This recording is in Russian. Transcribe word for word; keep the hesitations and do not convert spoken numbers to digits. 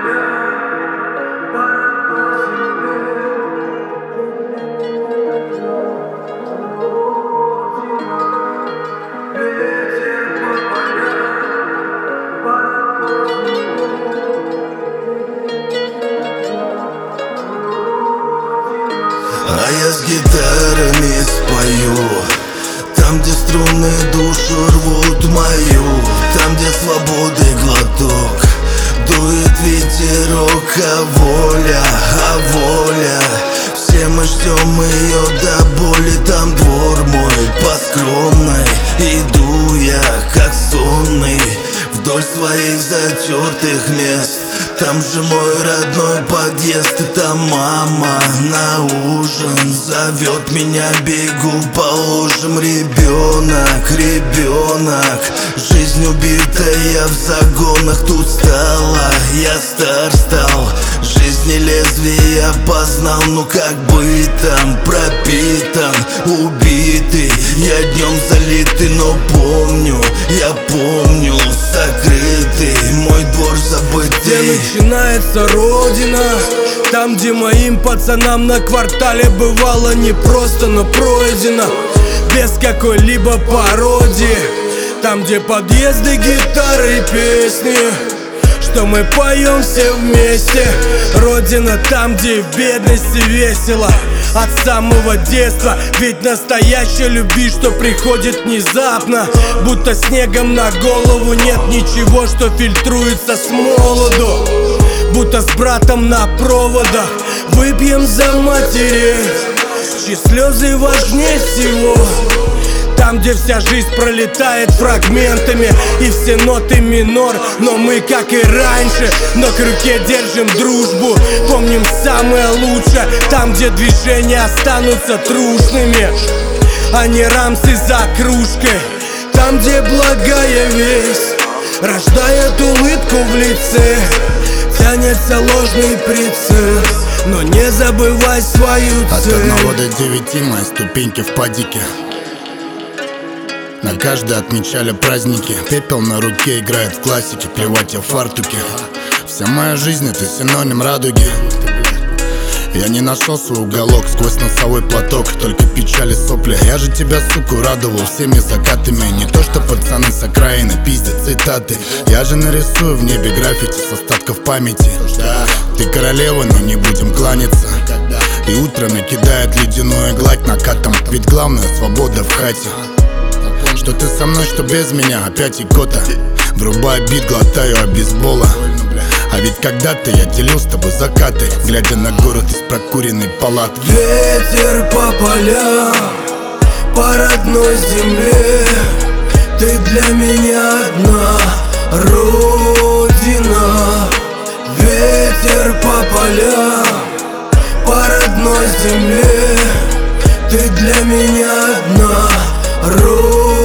А я с гитарами спою там, где струны душу рвут мою, там, где свободы глоток, дует ветерок, а воля, а воля. Все мы ждем ее до боли, там двор мой по скромной. Иду я, как сонный, вдоль своих затертых мест. Там же мой родной подъезд, и там мама на ужин зовет меня, бегу по лужам. Ребенок, ребенок, жизнь убитая в загонах. Тут стала, я стар стал, жизни лезвия познал. Ну как быть там, пропитан, убитый, я днем залитый, но помню, я помню, сокрытый мой двор забытый. Где начинается родина, там, где моим пацанам на квартале бывало непросто, но пройдено без какой-либо пародии. Там, где подъезды, гитары и песни, что мы поем все вместе. Родина там, где в бедности весело от самого детства. Ведь настоящая любви, что приходит внезапно, будто снегом на голову. Нет ничего, что фильтруется с молоду, будто с братом на проводах. Выпьем за матерей, чьи слезы важнее всего. Там, где вся жизнь пролетает фрагментами и все ноты минор. Но мы, как и раньше, на крюке держим дружбу. Помним самое лучшее, там, где движения останутся трушными, а не рамсы за кружкой. Там, где благая весть рождает улыбку в лице, тянется ложный прицел, но не забывай свою цель. От одного до девяти мои ступеньки в падике, на каждой отмечали праздники. Пепел на руке играет в классике, плевать я в фартуке. Вся моя жизнь — это синоним радуги. Я не нашел свой уголок сквозь носовой платок, только печали, сопли. Я же тебя, суку, радовал всеми закатами. Не то что пацаны с окраины пиздят цитаты. Я же нарисую в небе граффити с остатков памяти. Ты королева, но не будем кланяться. И утро накидает ледяную гладь накатом. Ведь главное — свобода в хате. Что ты со мной, что без меня, опять икота. Врубай бит, глотаю обезбола. А ведь когда-то я делил с тобой закаты, глядя на город из прокуренной палатки. Ветер по полям, по родной земле, ты для меня одна родина. Ветер по полям, по родной земле, ты для меня одна родина.